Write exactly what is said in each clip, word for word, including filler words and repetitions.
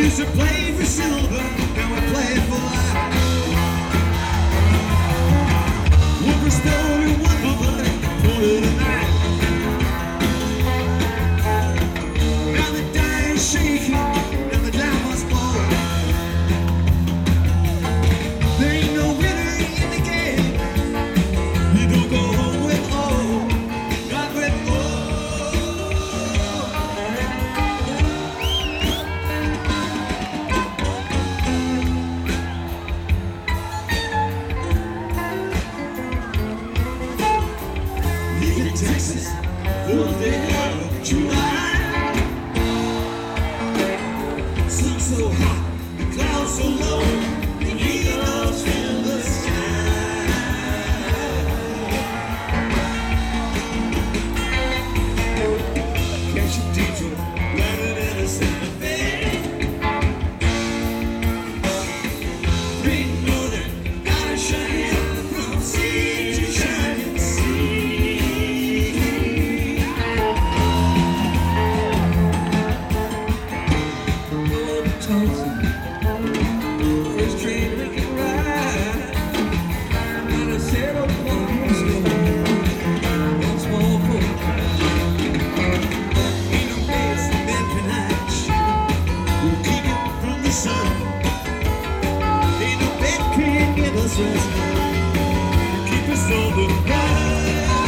used to play for silver, now we play for life. One for story, one for money, one of the night. Now the die is shaking, now the diamonds fall. There ain't no winner in the game. You don't go home with all, not with Texas, fourth day of July. Sun so hot, the clouds so low, the eagles fill the sky. Catch a detour, rather than a Santa Fe. Great Northern, gotta shine from sea to shining sea. First train we can ride, and I said, oh, one small, one small boat. Ain't no place that can hide, we'll keep it from the sun. Ain't no bed can give us rest, keep us on the ride.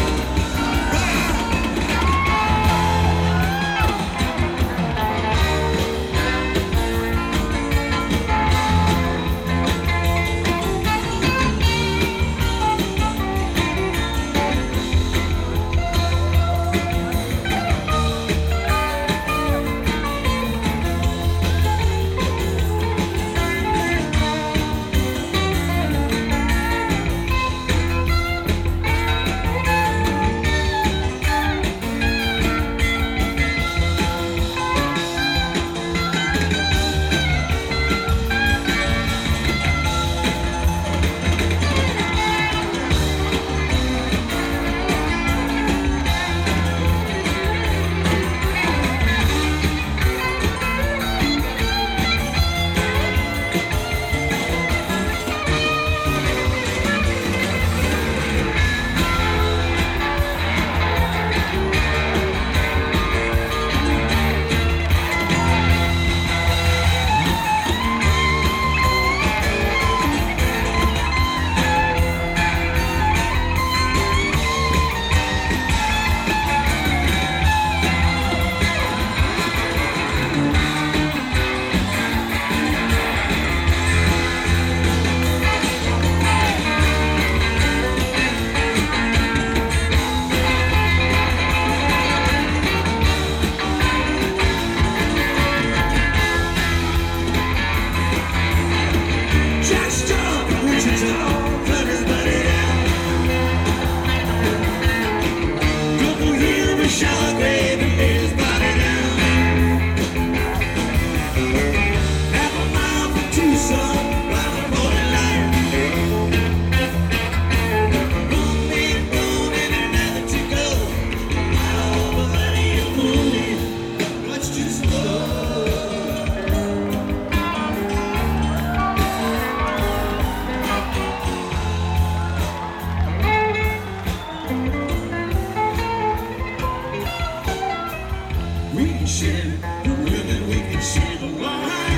We can share the women, we can share the wine.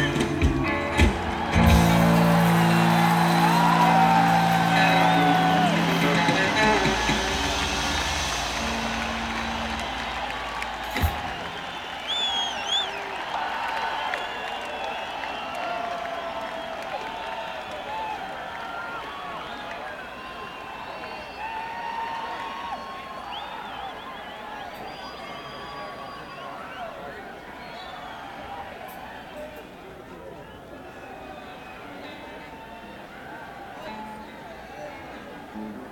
Mm-hmm.